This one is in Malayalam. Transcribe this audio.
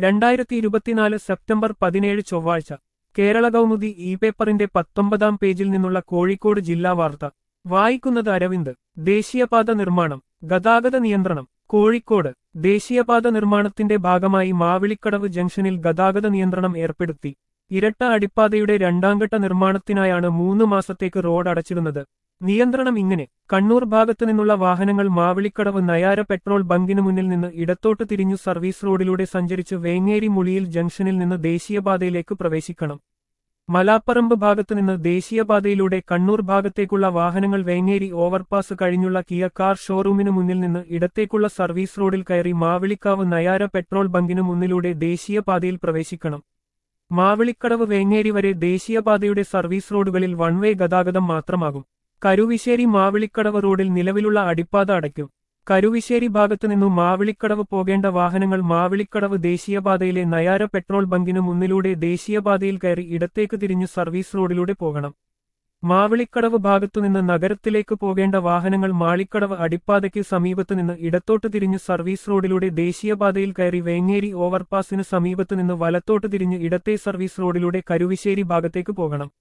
2024 സെപ്റ്റംബർ 17 ചൊവ്വാഴ്ച കേരള കൗമുദി ഇ പേപ്പറിന്റെ 19-ാം പേജിൽ നിന്നുള്ള കോഴിക്കോട് ജില്ലാ വാർത്ത വായിക്കുന്നത് അരവിന്ദ്. ദേശീയപാത നിർമ്മാണം, ഗതാഗത നിയന്ത്രണം. കോഴിക്കോട് ദേശീയപാത നിർമ്മാണത്തിന്റെ ഭാഗമായി മാവിളിക്കടവ് ജംഗ്ഷനിൽ ഗതാഗത നിയന്ത്രണം ഏർപ്പെടുത്തി. ഇരട്ട അടിപ്പാതയുടെ രണ്ടാംഘട്ട നിർമ്മാണത്തിനായാണ് 3 മാസത്തേക്ക് റോഡ് അടച്ചിടുന്നത്. നിയന്ത്രണം ഇങ്ങനെ: കണ്ണൂർ ഭാഗത്തു നിന്നുള്ള വാഹനങ്ങൾ മാവിളിക്കടവ് നയാര പെട്രോൾ ബങ്കിനു മുന്നിൽ നിന്ന് ഇടത്തോട്ട് തിരിഞ്ഞു സർവീസ് റോഡിലൂടെ സഞ്ചരിച്ച് വേങ്ങേരി മുളിയിൽ ജംഗ്ഷനിൽ നിന്ന് ദേശീയപാതയിലേക്ക് പ്രവേശിക്കണം. മലാപ്പറമ്പ് ഭാഗത്തുനിന്ന് ദേശീയപാതയിലൂടെ കണ്ണൂർ ഭാഗത്തേക്കുള്ള വാഹനങ്ങൾ വേങ്ങേരി ഓവർപാസ് കഴിഞ്ഞുള്ള കിയ കാർ ഷോറൂമിനു മുന്നിൽ നിന്ന് ഇടത്തേക്കുള്ള സർവീസ് റോഡിൽ കയറി മാവിളിക്കാവ് നയാര പെട്രോൾ ബങ്കിനു മുന്നിലൂടെ ദേശീയപാതയിൽ പ്രവേശിക്കണം. മാവിളിക്കടവ് വേങ്ങേരി വരെ ദേശീയപാതയുടെ സർവീസ് റോഡുകളിൽ വൺ വേ ഗതാഗതം മാത്രമാകും. കരുവിശ്ശേരി മാവിളിക്കടവ് റോഡിൽ നിലവിലുള്ള അടിപ്പാത അടയ്ക്കും. കരുവിശ്ശേരി ഭാഗത്തുനിന്നു മാവിളിക്കടവ് പോകേണ്ട വാഹനങ്ങൾ മാവിളിക്കടവ് ദേശീയപാതയിലെ നയാര പെട്രോൾ ബങ്കിനു മുന്നിലൂടെ ദേശീയപാതയിൽ കയറി ഇടത്തേക്ക് തിരിഞ്ഞു സർവീസ് റോഡിലൂടെ പോകണം. മാവിളിക്കടവ് ഭാഗത്തുനിന്ന് നഗരത്തിലേക്ക് പോകേണ്ട വാഹനങ്ങൾ മാളിക്കടവ് അടിപ്പാതയ്ക്ക് സമീപത്തുനിന്ന് ഇടത്തോട്ട് തിരിഞ്ഞു സർവീസ് റോഡിലൂടെ ദേശീയപാതയിൽ കയറി വേങ്ങേരി ഓവർപാസിന് സമീപത്തുനിന്ന് വലത്തോട്ട് തിരിഞ്ഞ് ഇടത്തെ സർവീസ് റോഡിലൂടെ കരുവിശ്ശേരി ഭാഗത്തേക്ക് പോകണം.